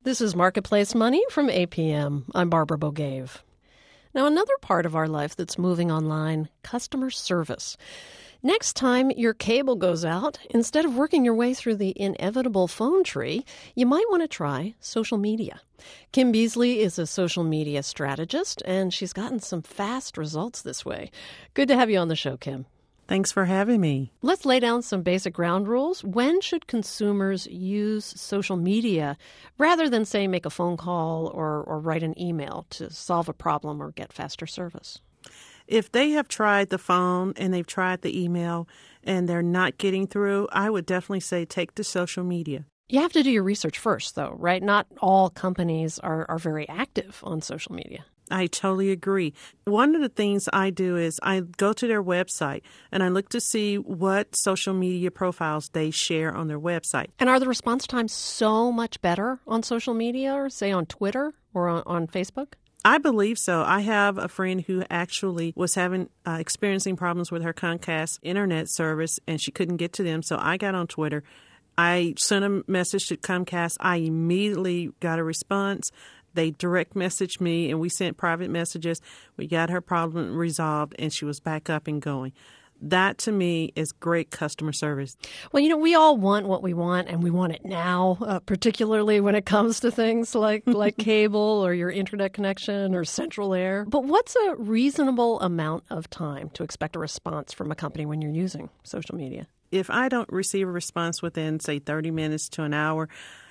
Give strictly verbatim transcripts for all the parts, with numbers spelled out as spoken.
This is Marketplace Money from A P M. I'm Barbara Bogave. Now, another part of our life that's moving online, customer service. Next time your cable goes out, instead of working your way through the inevitable phone tree, you might want to try social media. Kim Beasley is a social media strategist, and she's gotten some fast results this way. Good to have you on the show, Kim. Thanks for having me. Let's lay down some basic ground rules. When should consumers use social media rather than, say, make a phone call or, or write an email to solve a problem or get faster service? If they have tried the phone and they've tried the email and they're not getting through, I would definitely say take to social media. You have to do your research first, though, right? Not all companies are, are very active on social media. I totally agree. One of the things I do is I go to their website and I look to see what social media profiles they share on their website. And are the response times so much better on social media, or say on Twitter or on, on Facebook? I believe so. I have a friend who actually was having uh, experiencing problems with her Comcast internet service, and she couldn't get to them. So I got on Twitter. I sent a message to Comcast. I immediately got a response. They direct messaged me, and we sent private messages. We got her problem resolved, and she was back up and going. That, to me, is great customer service. Well, you know, we all want what we want, and we want it now, uh, particularly when it comes to things like, like cable or your internet connection or central air. But what's a reasonable amount of time to expect a response from a company when you're using social media? If I don't receive a response within, say, thirty minutes to an hour,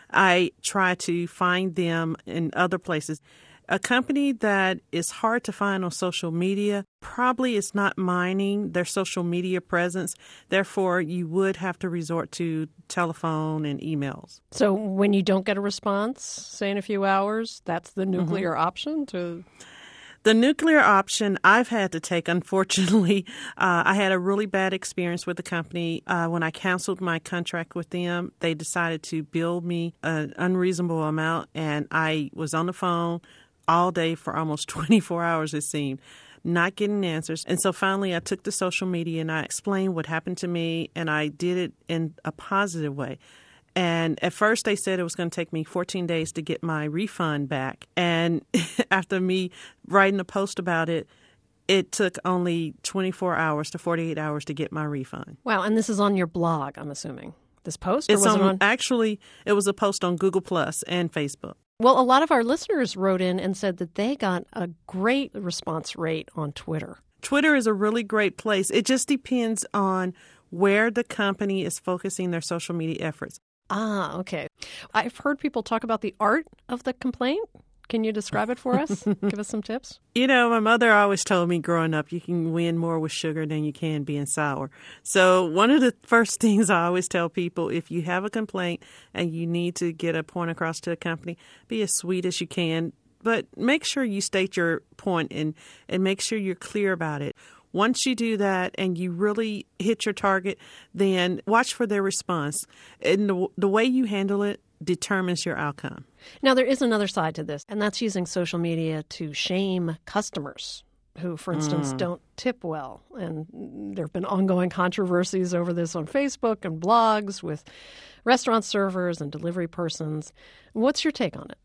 I try to find them in other places. A company that is hard to find on social media probably is not mining their social media presence. Therefore, you would have to resort to telephone and emails. So when you don't get a response, say in a few hours, that's the nuclear mm-hmm. option to... The nuclear option I've had to take, unfortunately, uh, I had a really bad experience with the company. Uh, when I canceled my contract with them, they decided to bill me an unreasonable amount, and I was on the phone all day for almost twenty-four hours, it seemed, not getting answers. And so finally I took to social media and I explained what happened to me, and I did it in a positive way. And at first they said it was going to take me fourteen days to get my refund back. And after me writing a post about it, it took only twenty-four hours to forty-eight hours to get my refund. Wow. And this is on your blog, I'm assuming, this post? Or It's was on, it on... Actually, it was a post on Google Plus and Facebook. Well, a lot of our listeners wrote in and said that they got a great response rate on Twitter. Twitter is a really great place. It just depends on where the company is focusing their social media efforts. Ah, okay. I've heard people talk about the art of the complaint. Can you describe it for us? Give us some tips. You know, my mother always told me growing up, you can win more with sugar than you can being sour. So one of the first things I always tell people, if you have a complaint and you need to get a point across to a company, be as sweet as you can, but make sure you state your point and, and make sure you're clear about it. Once you do that and you really hit your target, then watch for their response. And the, the way you handle it determines your outcome. Now, there is another side to this, and that's using social media to shame customers who, for instance, mm. don't tip well. And there have been ongoing controversies over this on Facebook and blogs with restaurant servers and delivery persons. What's your take on it?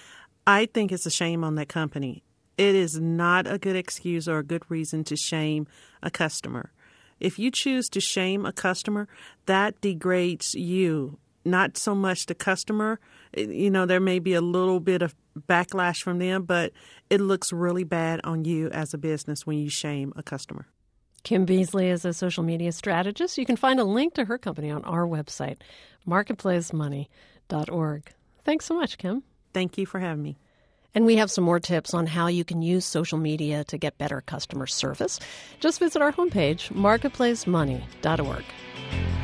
I think it's a shame on that company. It is not a good excuse or a good reason to shame a customer. If you choose to shame a customer, that degrades you, not so much the customer. You know, there may be a little bit of backlash from them, but it looks really bad on you as a business when you shame a customer. Kim Beasley is a social media strategist. You can find a link to her company on our website, marketplace money dot org. Thanks so much, Kim. Thank you for having me. And we have some more tips on how you can use social media to get better customer service. Just visit our homepage, marketplace money dot org.